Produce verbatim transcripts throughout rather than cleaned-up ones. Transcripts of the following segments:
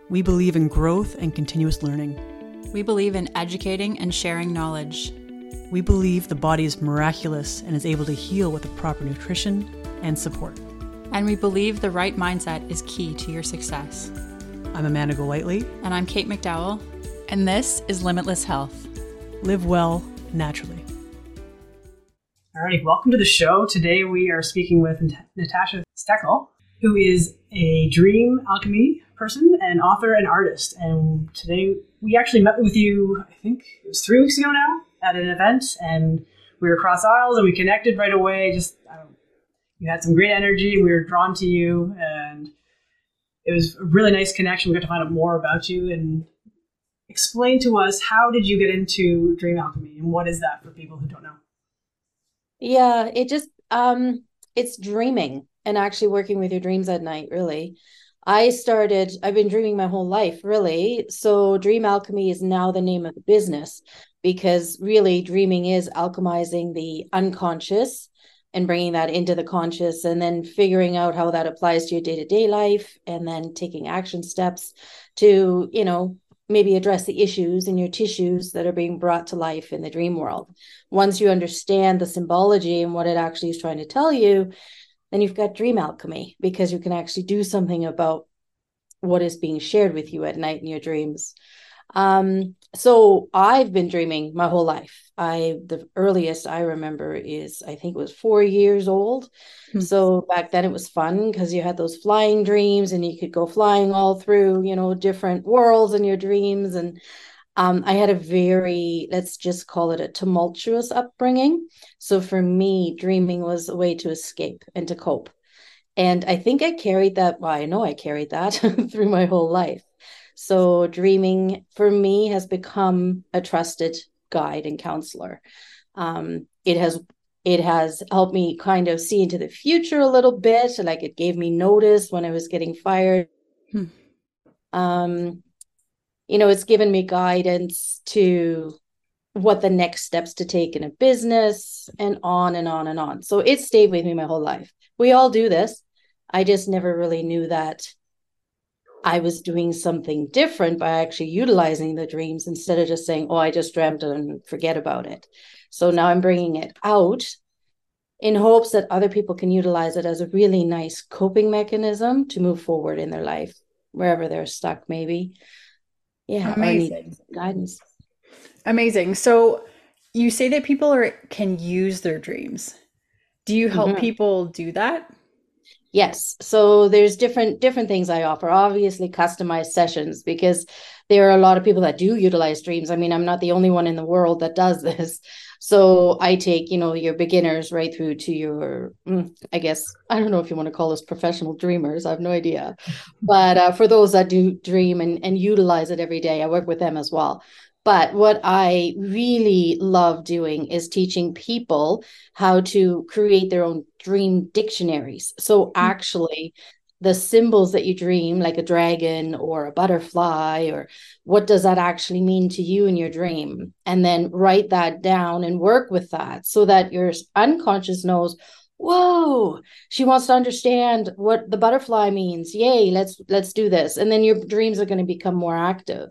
We believe in growth and continuous learning. We believe in educating and sharing knowledge. We believe the body is miraculous and is able to heal with the proper nutrition and support. And we believe the right mindset is key to your success. I'm Amanda Golightly. And I'm Kate McDowell. And this is Limitless Health. Live well, naturally. All right, welcome to the show. Today we are speaking with Natasha Steckel, who is a dream alchemy person and author and artist. And today we actually met with you, I think it was three weeks ago now, at an event, and we were across aisles and we connected right away. Just I don't, you had some great energy. We were drawn to you, and it was a really nice connection. We got to find out more about you and explain to us, how did you get into dream alchemy, and what is that for people who don't know? Yeah, it just um, it's dreaming and actually working with your dreams at night. Really, I started. I've been dreaming my whole life, really. So dream alchemy is now the name of the business, because really dreaming is alchemizing the unconscious and bringing that into the conscious, and then figuring out how that applies to your day-to-day life, and then taking action steps to, you know, maybe address the issues in your tissues that are being brought to life in the dream world. Once you understand the symbology and what it actually is trying to tell you, then you've got dream alchemy, because you can actually do something about what is being shared with you at night in your dreams. Um, so I've been dreaming my whole life. I, the earliest I remember is, I think it was four years old. Hmm. So back then it was fun because you had those flying dreams and you could go flying all through, you know, different worlds in your dreams. And um, I had a very, let's just call it a tumultuous upbringing. So for me, dreaming was a way to escape and to cope. And I think I carried that, well, I know I carried that through my whole life. So dreaming for me has become a trusted guide and counselor. Um, it has it has helped me kind of see into the future a little bit. Like, it gave me notice when I was getting fired. Hmm. Um, you know, it's given me guidance to what the next steps to take in a business, and on and on and on. So it stayed with me my whole life. We all do this. I just never really knew that I was doing something different by actually utilizing the dreams, instead of just saying, oh, I just dreamt it and forget about it. So now I'm bringing it out in hopes that other people can utilize it as a really nice coping mechanism to move forward in their life, wherever they're stuck, maybe. Yeah. Amazing. Or need guidance. Amazing. So you say that people are can use their dreams. Do you help mm-hmm. people do that? Yes. So there's different different things I offer. Obviously, customized sessions, because there are a lot of people that do utilize dreams. I mean, I'm not the only one in the world that does this. So I take, you know, your beginners right through to your, I guess, I don't know if you want to call us professional dreamers. I have no idea. But uh, for those that do dream and, and utilize it every day, I work with them as well. But what I really love doing is teaching people how to create their own dream dictionaries. So actually, the symbols that you dream, like a dragon or a butterfly, or what does that actually mean to you in your dream? And then write that down and work with that, so that your unconscious knows, whoa, she wants to understand what the butterfly means. Yay, let's let's do this. And then your dreams are going to become more active.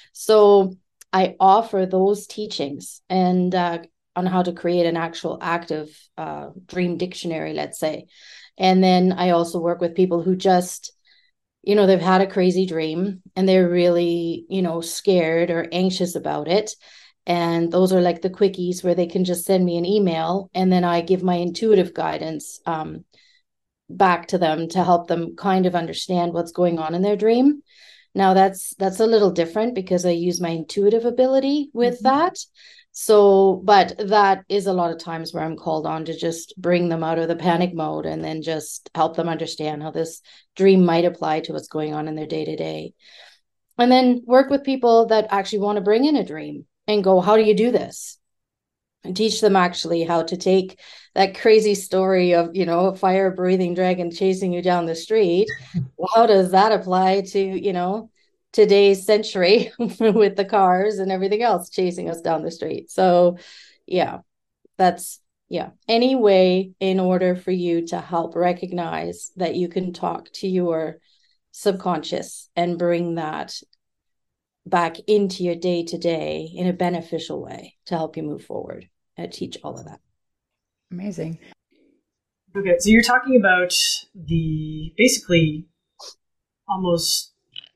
So I offer those teachings and uh, on how to create an actual active uh, dream dictionary, let's say. And then I also work with people who just, you know, they've had a crazy dream and they're really, you know, scared or anxious about it. And those are like the quickies where they can just send me an email, and then I give my intuitive guidance um, back to them to help them kind of understand what's going on in their dream. Now that's that's a little different, because I use my intuitive ability with mm-hmm. that. So, but that is a lot of times where I'm called on to just bring them out of the panic mode, and then just help them understand how this dream might apply to what's going on in their day to day. And then work with people that actually want to bring in a dream and go, how do you do this? And teach them actually how to take that crazy story of, you know, a fire breathing dragon chasing you down the street. Well, how does that apply to, you know, today's century with the cars and everything else chasing us down the street? So yeah, that's, yeah. Any way in order for you to help recognize that you can talk to your subconscious and bring that back into your day to day in a beneficial way to help you move forward. I teach all of that. Amazing. Okay, so you're talking about the basically almost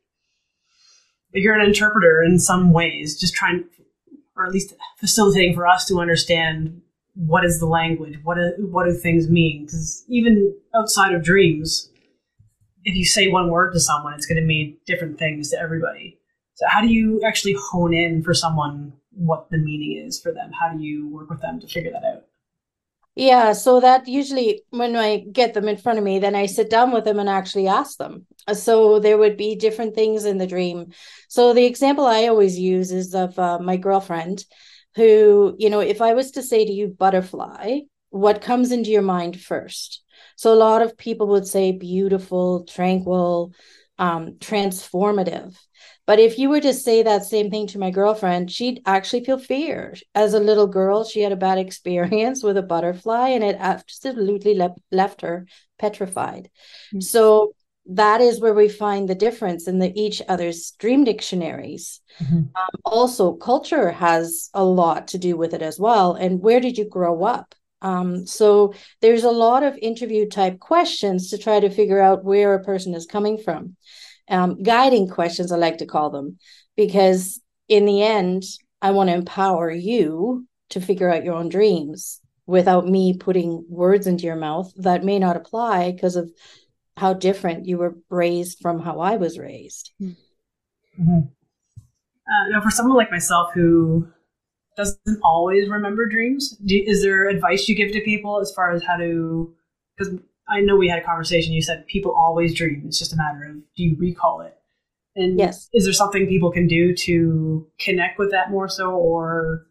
you're an interpreter in some ways, just trying, or at least facilitating for us to understand what is the language, what do, what do things mean? Because even outside of dreams, if you say one word to someone, it's going to mean different things to everybody. So how do you actually hone in for someone what the meaning is for them? How do you work with them to figure that out? Yeah, so that usually when I get them in front of me, then I sit down with them and actually ask them. So there would be different things in the dream. So the example I always use is of uh, my girlfriend who, you know, if I was to say to you butterfly, what comes into your mind first? So a lot of people would say beautiful, tranquil, um, transformative. But if you were to say that same thing to my girlfriend, she'd actually feel fear. As a little girl, she had a bad experience with a butterfly and it absolutely le- left her petrified. Mm-hmm. So that is where we find the difference in the each other's dream dictionaries. Mm-hmm. Um, also, culture has a lot to do with it as well. And where did you grow up? Um, so there's a lot of interview type questions to try to figure out where a person is coming from. Um, guiding questions, I like to call them, because in the end, I want to empower you to figure out your own dreams without me putting words into your mouth that may not apply because of how different you were raised from how I was raised. Mm-hmm. Uh, now, for someone like myself who doesn't always remember dreams, do, is there advice you give to people as far as how to, because I know we had a conversation, you said people always dream. It's just a matter of, do you recall it? And yes. Is there something people can do to connect with that more so, or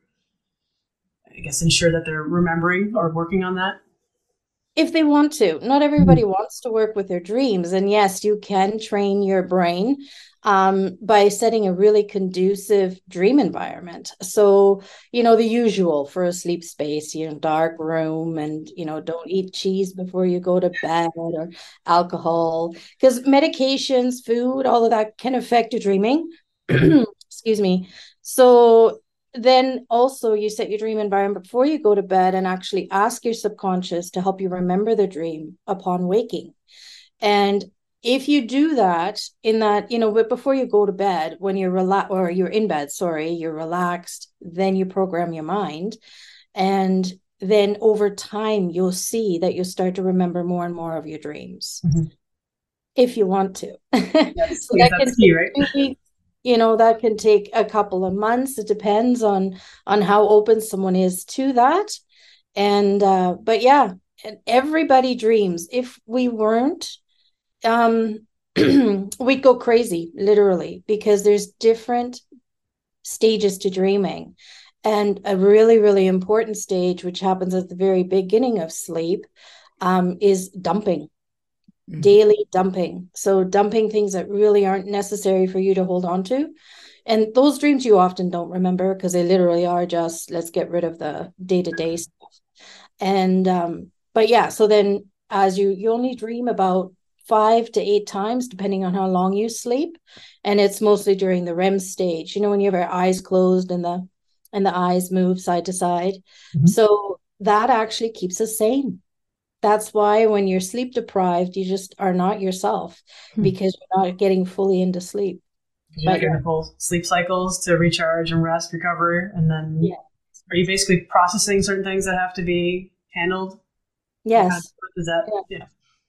I guess ensure that they're remembering or working on that? If they want to. Not everybody mm-hmm. wants to work with their dreams. And yes, you can train your brain um, by setting a really conducive dream environment. So, you know, the usual for a sleep space, you know, dark room and, you know, don't eat cheese before you go to bed or alcohol, because medications, food, all of that can affect your dreaming. Excuse me. So then also you set your dream environment before you go to bed and actually ask your subconscious to help you remember the dream upon waking. And if you do that in that, you know, but before you go to bed, when you're relaxed or you're in bed, sorry, you're relaxed, then you program your mind. And then over time, you'll see that you'll start to remember more and more of your dreams. Mm-hmm. If you want to. Yes, so that that's key, right? You know, that can take a couple of months. It depends on on how open someone is to that. And uh, but yeah, and everybody dreams. If we weren't, um, we'd go crazy, literally, because there's different stages to dreaming. And a really, really important stage, which happens at the very beginning of sleep, um, is dumping. Daily dumping. So dumping things that really aren't necessary for you to hold on to. And those dreams you often don't remember because they literally are just, let's get rid of the day-to-day stuff. And, um, but yeah, so then as you, you only dream about five to eight times, depending on how long you sleep. And it's mostly during the R E M stage, you know, when you have your eyes closed and the, and the eyes move side to side. Mm-hmm. So that actually keeps us sane. That's why when you're sleep deprived, you just are not yourself hmm. because you're not getting fully into sleep. You're not getting the full sleep cycles to recharge and rest, recover. And then yeah. Are you basically processing certain things that have to be handled? Yes. Is that, yeah. yeah.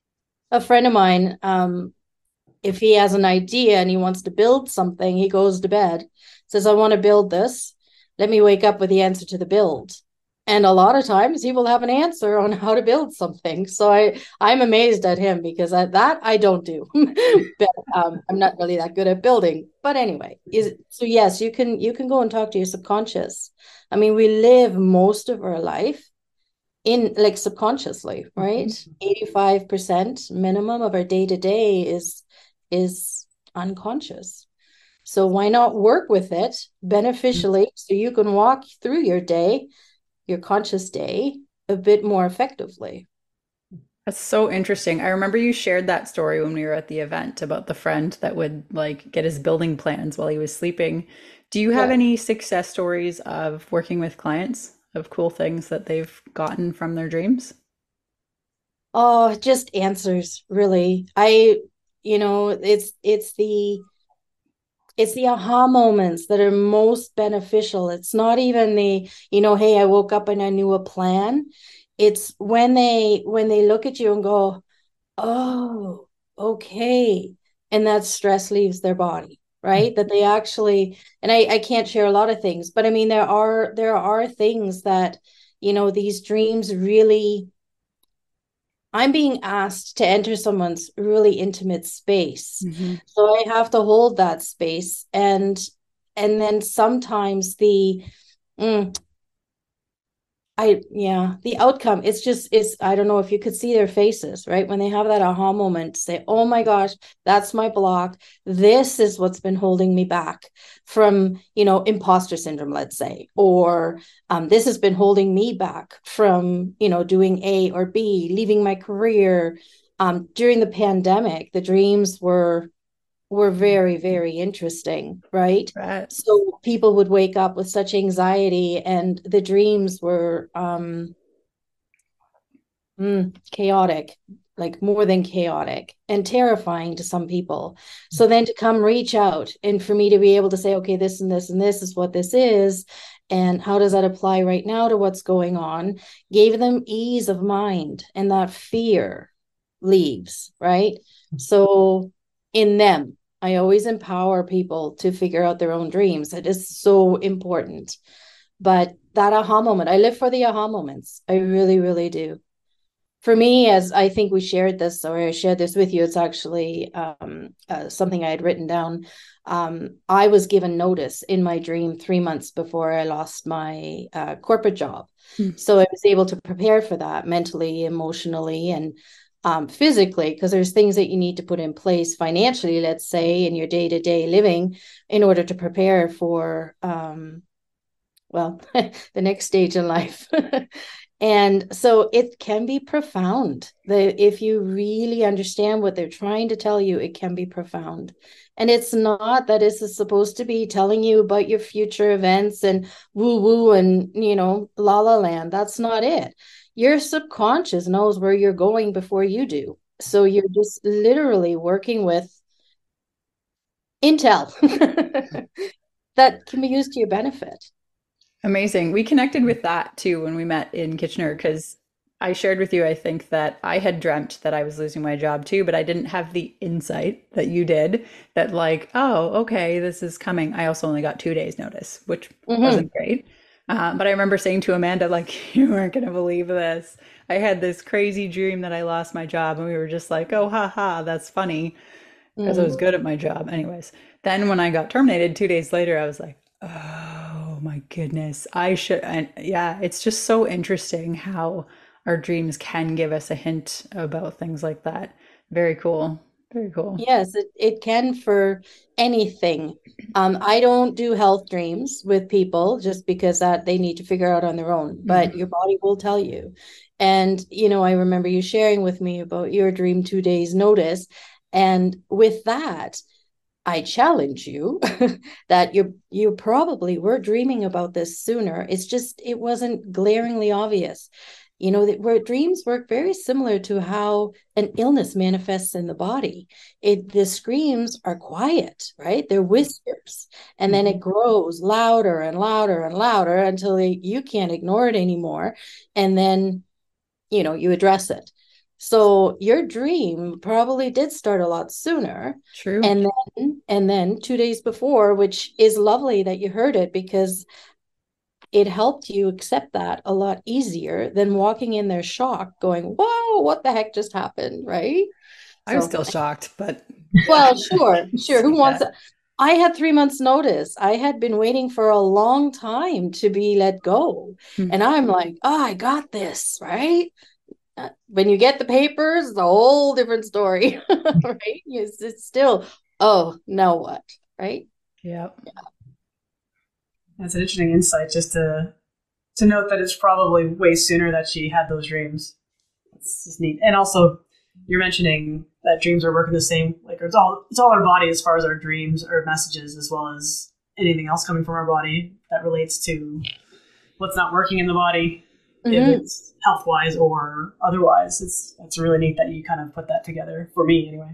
A friend of mine, um, if he has an idea and he wants to build something, he goes to bed, says, I want to build this. Let me wake up with the answer to the build. And a lot of times he will have an answer on how to build something. So I, I'm amazed at him because I, that I don't do. But um, I'm not really that good at building. But anyway, is so yes, you can you can go and talk to your subconscious. I mean, we live most of our life in like subconsciously, right? Mm-hmm. eighty-five percent minimum of our day-to-day is is unconscious. So why not work with it beneficially mm-hmm. so you can walk through your day, your conscious day, a bit more effectively. That's so interesting. I remember you shared that story when we were at the event about the friend that would like get his building plans while he was sleeping. Do you have Yeah. any success stories of working with clients of cool things that they've gotten from their dreams? Oh, just answers, really. I, you know, it's it's the it's the aha moments that are most beneficial. It's not even the, you know, hey, I woke up and I knew a plan. It's when they when they look at you and go, oh, okay. And that stress leaves their body, right? That they actually, and I, I can't share a lot of things, but I mean, there are, there are things that, you know, these dreams really, I'm being asked to enter someone's really intimate space. Hmm. So I have to hold that space. And, and then sometimes the, mm, I, yeah, the outcome, it's just, it's, I don't know if you could see their faces, right? When they have that aha moment, say, oh my gosh, that's my block. This is what's been holding me back from, you know, imposter syndrome, let's say, or um, this has been holding me back from, you know, doing A or B, leaving my career. Um, during the pandemic, the dreams were were very, very interesting, right? Right. So people would wake up with such anxiety, and the dreams were um, mm, chaotic, like more than chaotic and terrifying to some people. So then to come reach out and for me to be able to say, okay, this and this and this is what this is. And how does that apply right now to what's going on? Gave them ease of mind, and that fear leaves, right? So in them, I always empower people to figure out their own dreams. It is so important. But that aha moment, I live for the aha moments. I really, really do. For me, as I think we shared this, or I shared this with you, it's actually um, uh, something I had written down. Um, I was given notice in my dream three months before I lost my uh, corporate job. Mm. So I was able to prepare for that mentally, emotionally, and um, physically, because there's things that you need to put in place financially, let's say, in your day-to-day living in order to prepare for, um, well, the next stage in life. And so it can be profound. The, if you really understand what they're trying to tell you, it can be profound. And it's not that this is supposed to be telling you about your future events and woo woo and, you know, la la land. That's not it. Your subconscious knows where you're going before you do. So you're just literally working with intel that can be used to your benefit. Amazing. We connected with that too when we met in Kitchener because I shared with you, I think that I had dreamt that I was losing my job too, but I didn't have the insight that you did that, like, oh, okay, this is coming. I also only got two days notice, which Mm-hmm. wasn't great. Uh, but I remember saying to Amanda, like, you weren't going to believe this. I had this crazy dream that I lost my job, and we were just like, oh, ha ha, that's funny because I was Mm-hmm. good at my job. Anyways, then when I got terminated two days later, I was like, oh my goodness, I should. And yeah, it's just so interesting how our dreams can give us a hint about things like that. Very cool. Very cool. Yes, it, it can for anything. Um, I don't do health dreams with people just because that they need to figure out on their own, but Mhm. your body will tell you. And, you know, I remember you sharing with me about your dream two days notice. And with that, I challenge you that you you probably were dreaming about this sooner. It's just it wasn't glaringly obvious. You know, that where dreams work very similar to how an illness manifests in the body. It the screams are quiet, right? They're whispers, and then it Mhm. grows louder and louder and louder until they, you can't ignore it anymore. And then you know you address it. So your dream probably did start a lot sooner, True. and then and then two days before, which is lovely that you heard it because it helped you accept that a lot easier than walking in there shocked going, whoa, what the heck just happened, right? I was So still shocked, but well, sure, sure, who see wants that. it? I had three months notice. I had been waiting for a long time to be let go, Mm. and I'm like, oh, I got this, right? Uh, when you get the papers, it's a whole different story, right? It's, it's still, oh, now what, right? Yeah. That's an interesting insight just to to note that it's probably way sooner that she had those dreams. it's just neat. And also, you're mentioning that dreams are working the same. Like it's all it's all our body as far as our dreams or messages, as well as anything else coming from our body that relates to what's not working in the body, mm-hmm. if it's health wise or otherwise. It's it's really neat that you kind of put that together for me, anyway.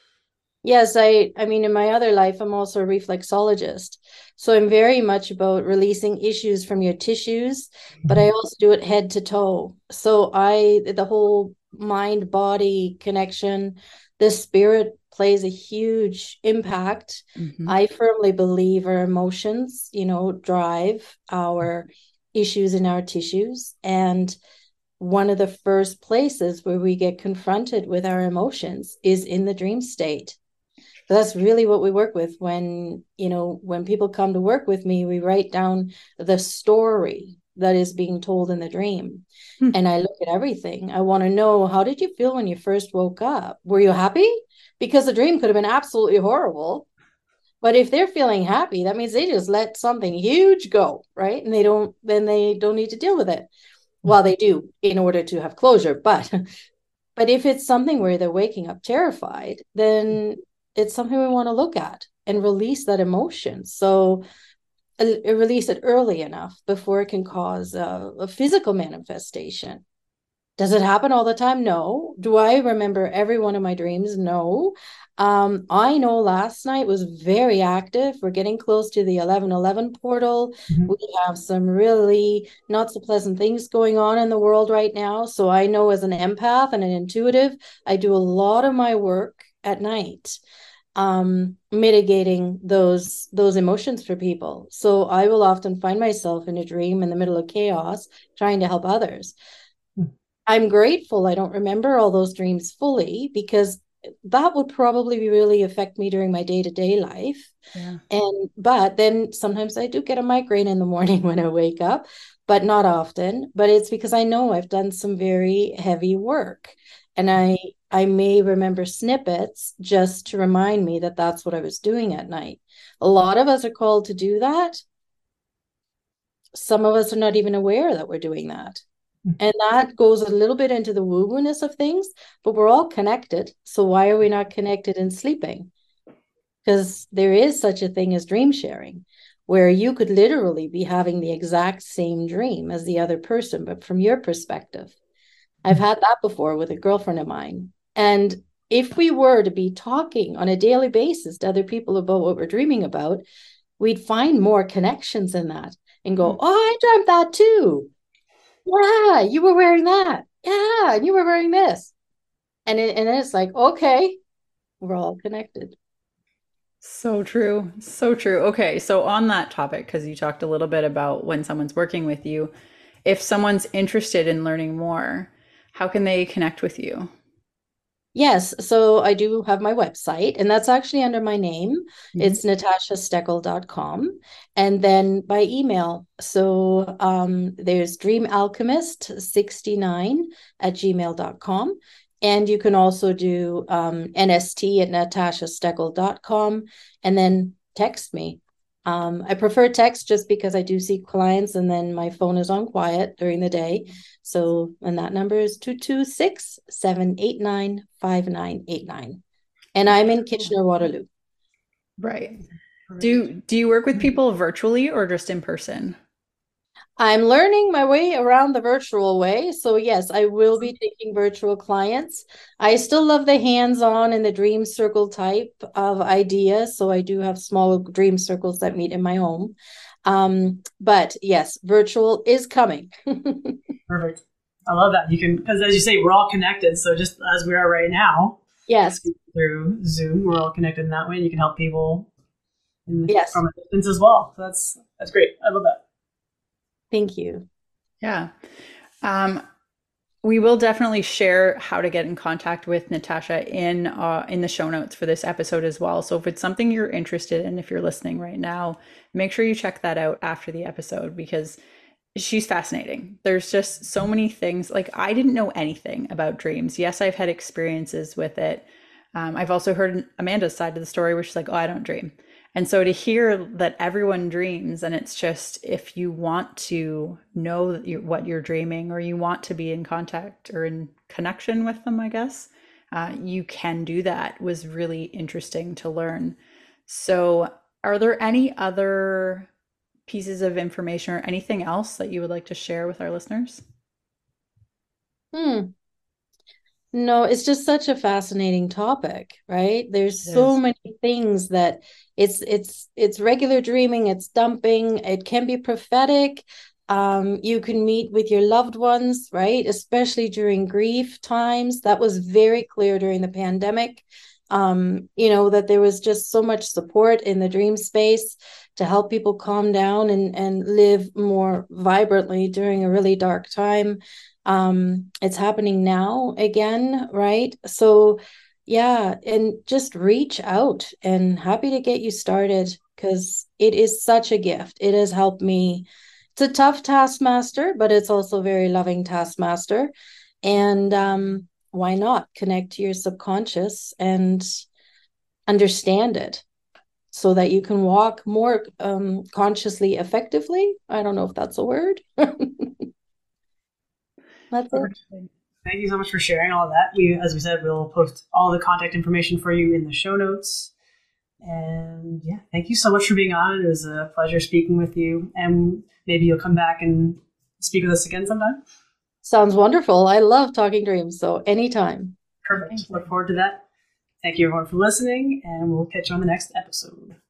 Yes, I I mean, in my other life, I'm also a reflexologist. So I'm very much about releasing issues from your tissues, mm-hmm. but I also do it head to toe. So I, the whole mind body connection, the spirit plays a huge impact. Mm-hmm. I firmly believe our emotions, you know, drive our issues in our tissues. And one of the first places where we get confronted with our emotions is in the dream state. So that's really what we work with when, you know, when people come to work with me, we write down the story that is being told in the dream. Hmm. And I look at everything. I want to know, how did you feel when you first woke up? Were you happy? Because the dream could have been absolutely horrible. But if they're feeling happy, that means they just let something huge go, right? And they don't, then they don't need to deal with it. Well, they do in order to have closure. But, but if it's something where they're waking up terrified, then it's something we want to look at and release that emotion. So uh, release it early enough before it can cause a, a physical manifestation. Does it happen all the time? No. Do I remember every one of my dreams? No. Um, I know last night was very active. We're getting close to the eleven eleven portal. Mm-hmm. We have some really not so pleasant things going on in the world right now. So I know, as an empath and an intuitive, I do a lot of my work at night, um, mitigating those those emotions for people. So I will often find myself in a dream in the middle of chaos, trying to help others. Mm-hmm. I'm grateful I don't remember all those dreams fully, because that would probably really affect me during my day-to-day life. Yeah. And but then sometimes I do get a migraine in the morning when I wake up, but not often. But it's because I know I've done some very heavy work, and I I may remember snippets just to remind me that that's what I was doing at night. A lot of us are called to do that. Some of us are not even aware that we're doing that. And that goes a little bit into the woo-woo-ness of things, but we're all connected. So why are we not connected in sleeping? Because there is such a thing as dream sharing, where you could literally be having the exact same dream as the other person, but from your perspective. I've had that before with a girlfriend of mine. And if we were to be talking on a daily basis to other people about what we're dreaming about, we'd find more connections in that and go, oh, I dreamt that too. Yeah, you were wearing that. Yeah, and you were wearing this. And it, and it's like, okay, we're all connected. So true. So true. Okay, so on that topic, because you talked a little bit about when someone's working with you, if someone's interested in learning more, how can they connect with you? Yes, so I do have my website, and that's actually under my name. Mm-hmm. It's natasha steckel dot com. And then by email, so um, there's dream alchemist sixty-nine at gmail dot com. And you can also do um, N S T at natasha steckel dot com, and then text me. Um, I prefer text just because I do see clients and then my phone is on quiet during the day. So, and that number is two two six, seven eight nine, five nine eight nine. And I'm in Kitchener-Waterloo. Right. Do, do you work with people virtually or just in person? I'm learning my way around the virtual way. So yes, I will be taking virtual clients. I still love the hands-on and the dream circle type of idea. So I do have small dream circles that meet in my home. Um, but yes, virtual is coming. Perfect. I love that. You can, because as you say, we're all connected. So just as we are right now, yes, through Zoom, we're all connected in that way. And you can help people in the, yes. from a distance as well. So that's, that's great. I love that. Thank you. Yeah. Um, we will definitely share how to get in contact with Natasha in uh, in the show notes for this episode as well. So if it's something you're interested in, if you're listening right now, make sure you check that out after the episode, because she's fascinating. There's just so many things. Like, I didn't know anything about dreams. Yes, I've had experiences with it. Um, I've also heard Amanda's side of the story where she's like, oh, I don't dream. And so to hear that everyone dreams, and it's just if you want to know that you, what you're dreaming, or you want to be in contact or in connection with them, I guess, uh, you can do that, was really interesting to learn. So are there any other pieces of information or anything else that you would like to share with our listeners? Hmm. No, it's just such a fascinating topic, right? There's It so is. many things that it's it's it's regular dreaming, it's dumping, it can be prophetic. Um, you can meet with your loved ones, right? Especially during grief times. That was very clear during the pandemic. Um, you know, that there was just so much support in the dream space to help people calm down and and live more vibrantly during a really dark time. Um, it's happening now again, right? So yeah, and just reach out, and happy to get you started because it is such a gift. It has helped me. It's a tough taskmaster, but it's also a very loving taskmaster. And um, why not connect to your subconscious and understand it so that you can walk more um, consciously effectively? I don't know if that's a word. That's it. Perfect. Thank you so much for sharing all of that. We, as we said, we'll post all the contact information for you in the show notes. And yeah, thank you so much for being on. It was a pleasure speaking with you. And maybe you'll come back and speak with us again sometime. Sounds wonderful. I love talking dreams, so anytime. Perfect. Look forward to that. Thank you everyone for listening, and we'll catch you on the next episode.